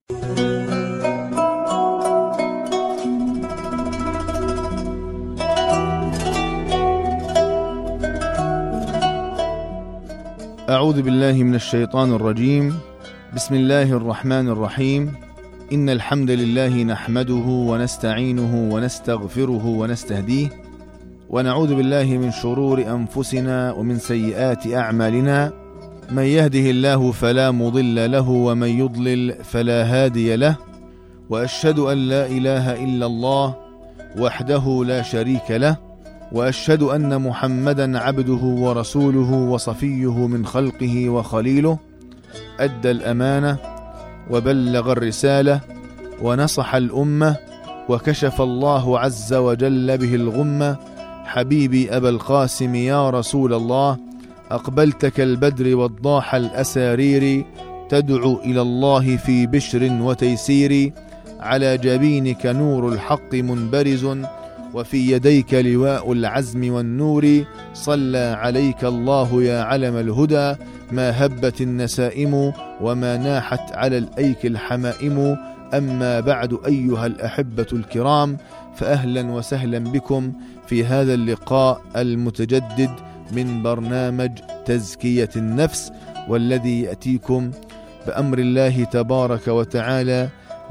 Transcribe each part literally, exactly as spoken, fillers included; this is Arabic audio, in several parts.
أعوذ بالله من الشيطان الرجيم. بسم الله الرحمن الرحيم. إن الحمد لله نحمده ونستعينه ونستغفره ونستهديه، ونعوذ بالله من شرور أنفسنا ومن سيئات أعمالنا. من يهده الله فلا مضل له ومن يضلل فلا هادي له، وأشهد أن لا إله إلا الله وحده لا شريك له، وأشهد أن محمدا عبده ورسوله وصفيه من خلقه وخليله، أدى الأمانة وبلغ الرسالة ونصح الأمة، وكشف الله عز وجل به الغمة. حبيبي أبا القاسم يا رسول الله، أقبلت كالبدر والضاح الأسارير، تدعو إلى الله في بشر وتيسير، على جبينك نور الحق منبرز، وفي يديك لواء العزم والنور. صلى عليك الله يا علم الهدى، ما هبت النسائم وما ناحت على الأيك الحمائم. أما بعد أيها الأحبة الكرام، فأهلا وسهلا بكم في هذا اللقاء المتجدد من برنامج تزكية النفس، والذي يأتيكم بأمر الله تبارك وتعالى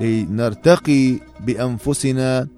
لنرتقي بأنفسنا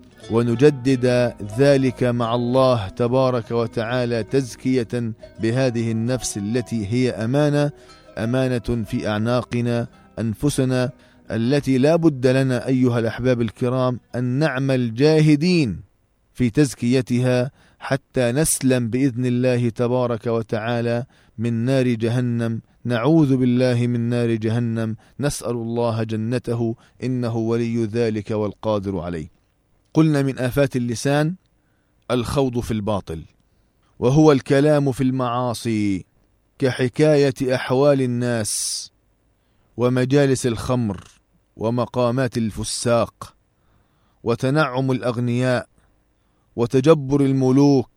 ونجدد ذلك مع الله تبارك وتعالى تزكية بهذه النفس التي هي أمانة أمانة في أعناقنا، أنفسنا التي لا بد لنا أيها الأحباب الكرام أن نعمل جاهدين في تزكيتها حتى نسلم بإذن الله تبارك وتعالى من نار جهنم. نعوذ بالله من نار جهنم، نسأل الله جنته، إنه ولي ذلك والقادر عليه. قلنا من آفات اللسان الخوض في الباطل، وهو الكلام في المعاصي كحكاية أحوال الناس ومجالس الخمر ومقامات الفساق وتنعم الأغنياء وتجبر الملوك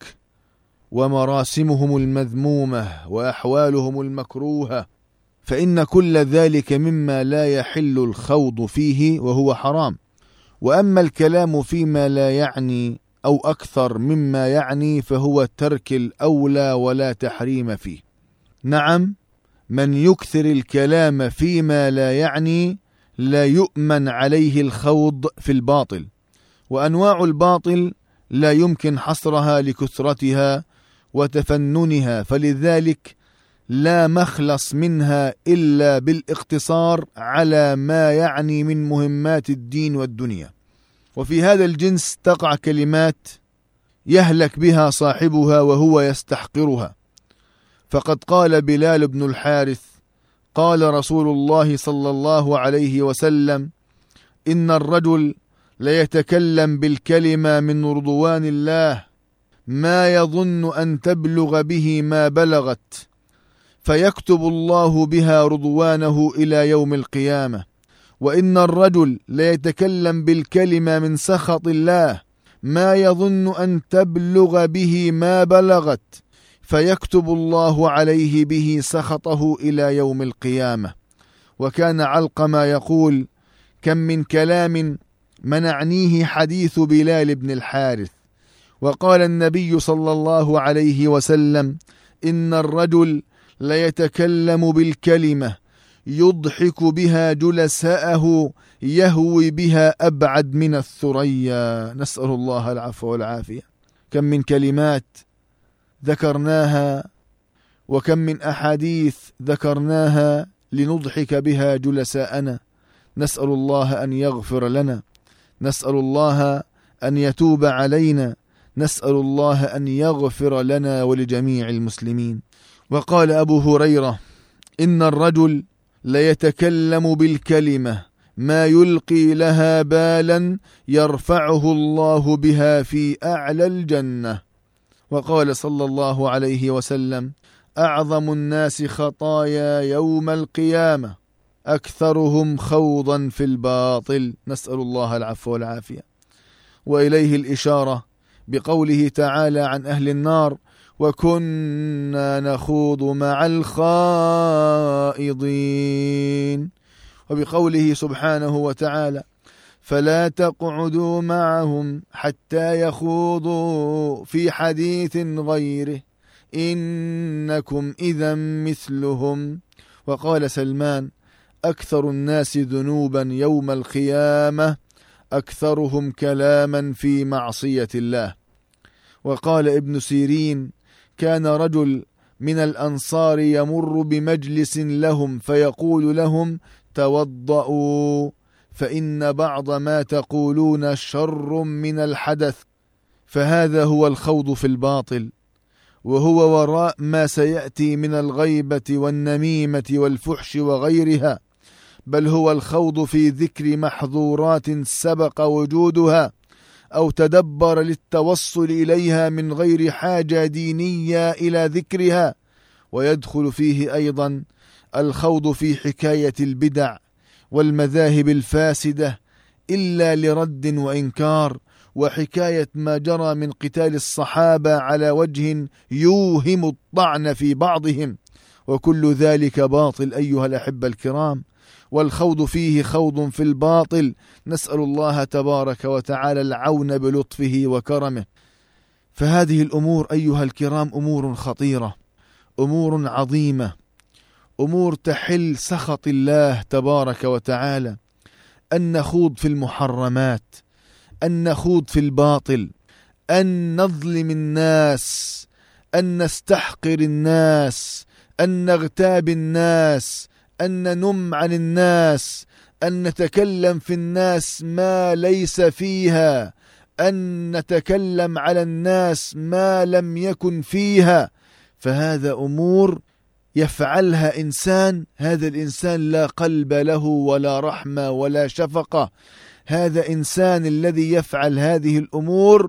ومراسمهم المذمومة وأحوالهم المكروهة، فإن كل ذلك مما لا يحل الخوض فيه وهو حرام. وأما الكلام فيما لا يعني أو أكثر مما يعني فهو ترك الأولى ولا تحريم فيه. نعم، من يكثر الكلام فيما لا يعني لا يؤمن عليه الخوض في الباطل، وأنواع الباطل لا يمكن حصرها لكثرتها وتفننها، فلذلك لا مخلص منها إلا بالاقتصار على ما يعني من مهمات الدين والدنيا. وفي هذا الجنس تقع كلمات يهلك بها صاحبها وهو يستحقرها. فقد قال بلال بن الحارث قال رسول الله صلى الله عليه وسلم: إن الرجل ليتكلم بالكلمة من رضوان الله ما يظن أن تبلغ به ما بلغت، فيكتب الله بها رضوانه إلى يوم القيامة. وإن الرجل ليتكلم بالكلمة من سخط الله ما يظن أن تبلغ به ما بلغت، فيكتب الله عليه به سخطه إلى يوم القيامة. وكان علقمة يقول: كم من كلام منعنيه حديث بلال بن الحارث. وقال النبي صلى الله عليه وسلم: إن الرجل ليتكلم بالكلمة يضحك بها جلساءه يهوي بها أبعد من الثريا. نسأل الله العفو والعافية. كم من كلمات ذكرناها وكم من أحاديث ذكرناها لنضحك بها جلساءنا. نسأل الله أن يغفر لنا، نسأل الله أن يتوب علينا، نسأل الله أن يغفر لنا ولجميع المسلمين. وقال أبو هريرة: إن الرجل ليتكلم بالكلمة ما يلقي لها بالا يرفعه الله بها في أعلى الجنة. وقال صلى الله عليه وسلم: أعظم الناس خطايا يوم القيامة أكثرهم خوضا في الباطل. نسأل الله العفو والعافية. وإليه الإشارة بقوله تعالى عن أهل النار: وكنا نخوض مع الخائضين. وبقوله سبحانه وتعالى: فلا تقعدوا معهم حتى يخوضوا في حديث غيره إنكم إذا مثلهم. وقال سلمان: أكثر الناس ذنوبا يوم القيامة أكثرهم كلاما في معصية الله. وقال ابن سيرين: كان رجل من الأنصار يمر بمجلس لهم فيقول لهم: توضؤوا فإن بعض ما تقولون شر من الحدث. فهذا هو الخوض في الباطل، وهو وراء ما سيأتي من الغيبة والنميمة والفحش وغيرها، بل هو الخوض في ذكر محظورات سبق وجودها أو تدبر للتوصل إليها من غير حاجة دينية إلى ذكرها. ويدخل فيه أيضا الخوض في حكاية البدع والمذاهب الفاسدة إلا لرد وإنكار، وحكاية ما جرى من قتال الصحابة على وجه يوهم الطعن في بعضهم، وكل ذلك باطل أيها الأحبة الكرام، والخوض فيه خوض في الباطل. نسأل الله تبارك وتعالى العون بلطفه وكرمه. فهذه الأمور أيها الكرام أمور خطيرة، أمور عظيمة، أمور تحل سخط الله تبارك وتعالى. أن نخوض في المحرمات، أن نخوض في الباطل، أن نظلم الناس، أن نستحقر الناس، أن نغتاب الناس، أن ننم عن الناس، أن نتكلم في الناس ما ليس فيها، أن نتكلم على الناس ما لم يكن فيها. فهذا أمور يفعلها إنسان، هذا الإنسان لا قلب له ولا رحمة ولا شفقة. هذا إنسان الذي يفعل هذه الأمور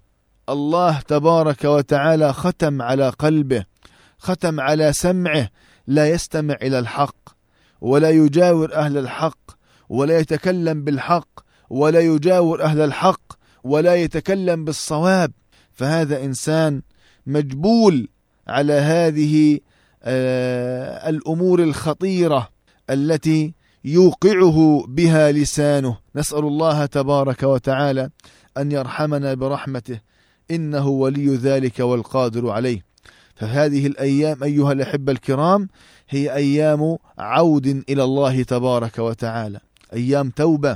الله تبارك وتعالى ختم على قلبه، ختم على سمعه، لا يستمع إلى الحق ولا يجاور أهل الحق ولا يتكلم بالحق ولا يجاور أهل الحق ولا يتكلم بالصواب. فهذا إنسان مجبول على هذه آه الأمور الخطيرة التي يوقعه بها لسانه. نسأل الله تبارك وتعالى أن يرحمنا برحمته، إنه ولي ذلك والقادر عليه. فهذه الأيام أيها الأحبة الكرام هي أيام عود إلى الله تبارك وتعالى، أيام توبة،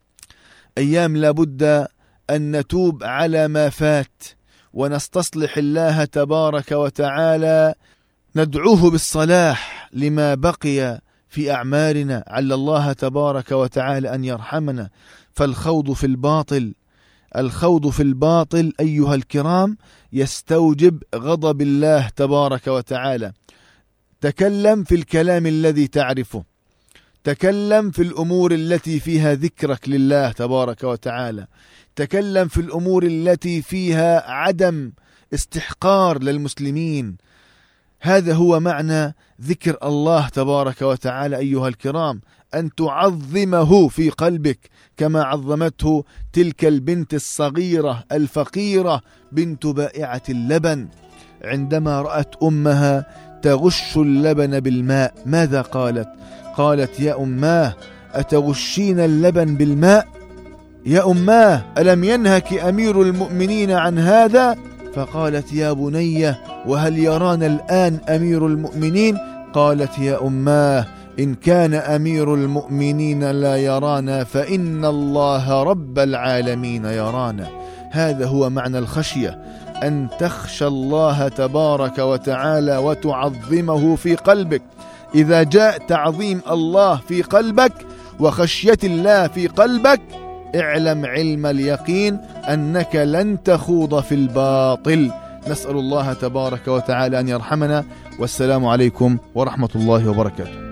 أيام لابد أن نتوب على ما فات ونستصلح الله تبارك وتعالى، ندعوه بالصلاح لما بقي في أعمالنا، عل الله تبارك وتعالى أن يرحمنا. فالخوض في الباطل، الخوض في الباطل أيها الكرام يستوجب غضب الله تبارك وتعالى. تكلم في الكلام الذي تعرفه، تكلم في الأمور التي فيها ذكرك لله تبارك وتعالى، تكلم في الأمور التي فيها عدم استحقار للمسلمين. هذا هو معنى ذكر الله تبارك وتعالى أيها الكرام، أن تعظمه في قلبك كما عظمته تلك البنت الصغيرة الفقيرة بنت بائعة اللبن عندما رأت أمها تغش اللبن بالماء. ماذا قالت؟ قالت: يا أماه أتغشين اللبن بالماء؟ يا أماه ألم ينهك أمير المؤمنين عن هذا؟ فقالت: يا بني وهل يرانا الآن أمير المؤمنين؟ قالت: يا أماه إن كان أمير المؤمنين لا يرانا فإن الله رب العالمين يرانا. هذا هو معنى الخشية، أن تخشى الله تبارك وتعالى وتعظمه في قلبك. إذا جاء تعظيم الله في قلبك وخشية الله في قلبك، اعلم علم اليقين أنك لن تخوض في الباطل. نسأل الله تبارك وتعالى أن يرحمنا، والسلام عليكم ورحمة الله وبركاته.